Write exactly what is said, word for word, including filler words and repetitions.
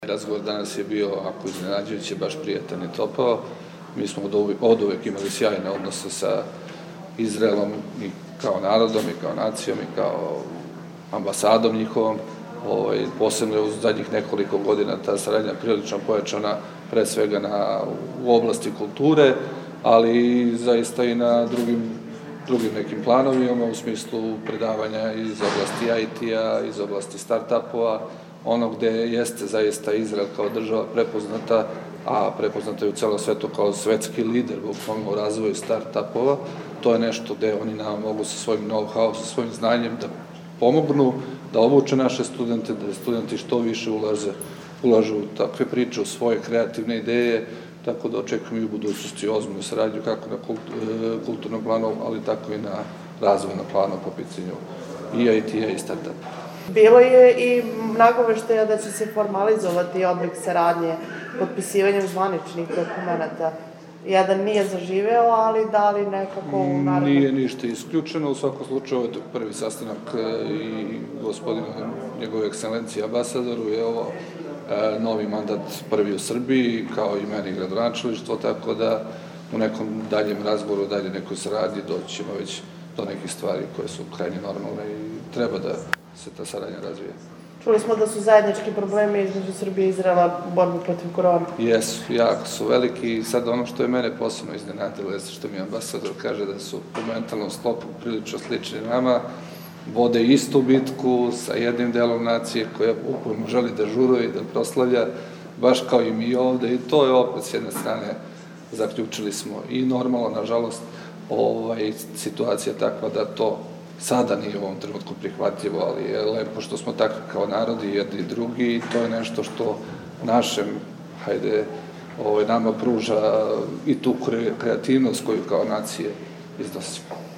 Razgovor danas je bio, ako iznenađujući, baš prijatan i topao. Mi smo od uvek imali sjajne odnose sa Izraelom i kao narodom, i kao nacijom, i kao ambasadom njihovom. Posebno je u zadnjih nekoliko godina ta saradnja prilično pojačana, pre svega u oblasti kulture, ali zaista i na drugim nekim planovima, u smislu predavanja iz oblasti I T-a, iz oblasti start-upova, ono gde jeste zaista Izrael kao država prepoznata, a prepoznata je u celom svetu kao svetski lider bukvalno u razvoju start-upova. To je nešto gde oni nama mogu sa svojim know-how, sa svojim znanjem da pomognu, da obuče naše studente, da studenti što više ulažu u takve priče, u svoje kreativne ideje, tako da očekujem i u budućnosti ozbiljnu saradnju kako na kulturnom planu, ali tako i na razvojnom planu po pitanju i I T-a i start-upa. Bilo je i nagoveštaja da će se formalizovati oblik saradnje potpisivanjem zvaničnih dokumenta. Jedan nije zaživeo, ali da li nekako u narodnom... Nije ništa isključeno, u svakom slučaju ovo je prvi sastanak i gospodinu njegove ekscelencije ambasadoru je ovo novi mandat prvi u Srbiji, kao i meni gradonačelništvo, tako da u nekom daljem razgovoru, dalje nekoj saradnji doći ćemo već do nekih stvari koje su krajnje normalne i treba da se ta saradnja razvija. Čuli smo da su zajednički problemi između Srbije i Izraela u borbi protiv korona. Jesu, jako su veliki i sad ono što je mene posebno iznenadilo je što mi ambasador kaže da su u mentalnom sklopu prilično slični nama, vode istu bitku sa jednim delom nacije koja uporno želi da žuruje i da proslavlja, baš kao i mi ovde, i to je opet s jedne strane zaključili smo i normalno, nažalost, situacija takva da to sada nije u ovom trenutku prihvatljivo, ali je lepo što smo takvi kao narodi, jedni i drugi, i to je nešto što našem, hajde, nama pruža i tu kreativnost koju kao nacije iznosimo.